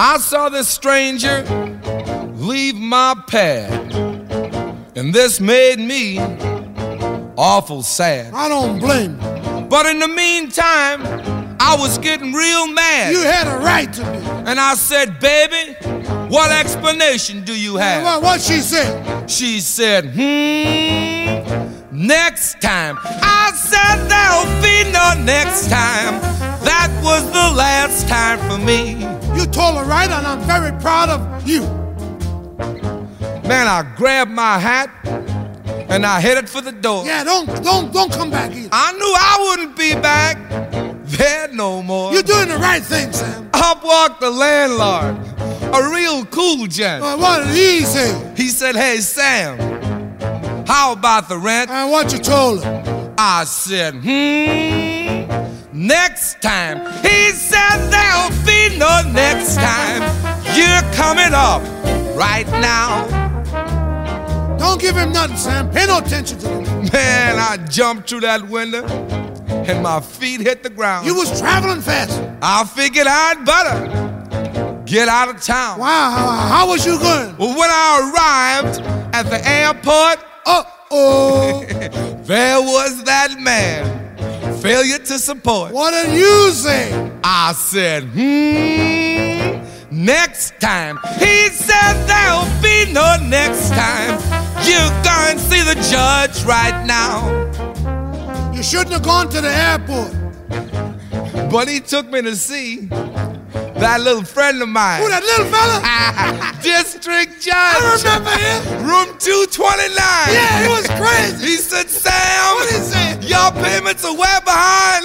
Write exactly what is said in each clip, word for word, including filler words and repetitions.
I saw this stranger leave my pad, and this made me awful sad. I don't blame you. But in the meantime, I was getting real mad. You had a right to be. And I said, baby, what explanation do you have? What, what she said? She said, hmm, next time. I said, there'll be no next time. That was the last time for me. You told her right, and I'm very proud of you. Man, I grabbed my hat and I headed for the door. Yeah, don't don't don't come back either. I knew I wouldn't be back there no more. You're doing the right thing, Sam. Up walked the landlord, a real cool gent. Uh, what did he say? He said, hey, Sam, how about the rent? And what you told him? I said, hmm, next time. He said, there'll be no next time. You're coming up right now. Don't give him nothing, Sam. Pay no attention to him. Man, I jumped through that window and my feet hit the ground. You was traveling fast. I figured I'd better get out of town. Wow, how, how was you going? Well, when I arrived at the airport, uh-oh, there was that man. Failure to support. What did you say? I said, hmm, next time. He said, there'll be no next time. You go and see the judge right now. You shouldn't have gone to the airport. But he took me to see that little friend of mine. Who, that little fella? District Judge. I remember him. Room two twenty-nine. Yeah, he was crazy. He said, Sam, what did he say? Your payments are way behind.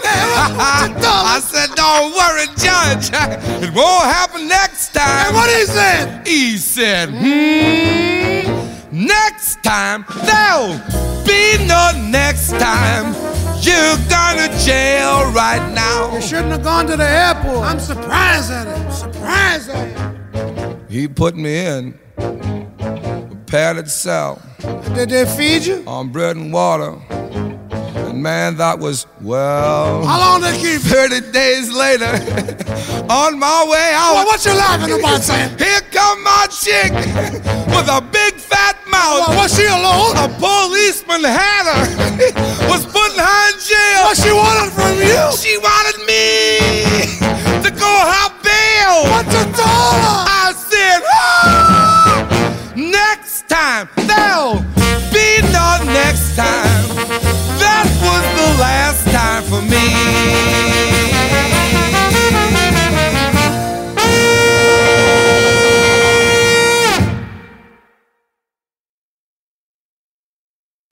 I said, don't worry, Judge. It won't happen next time. And what he said? He said, hmm, next time, there'll be no next time. You're going to jail right now. You shouldn't have gone to the airport. I'm surprised at him. Surprised at him. He put me in a padded cell. Did they feed you? On bread and water. And man, that was, well... How long did they keep you? thirty days later, on my way out... Well, what you laughing about, Sam? Here come my chick with a big fat mouth. Well, was she alone? A policeman had her. Was putting her in jail. What she wanted from you? She wanted me to go have bail. What you told her? I said, oh, next time, there'll be no next time.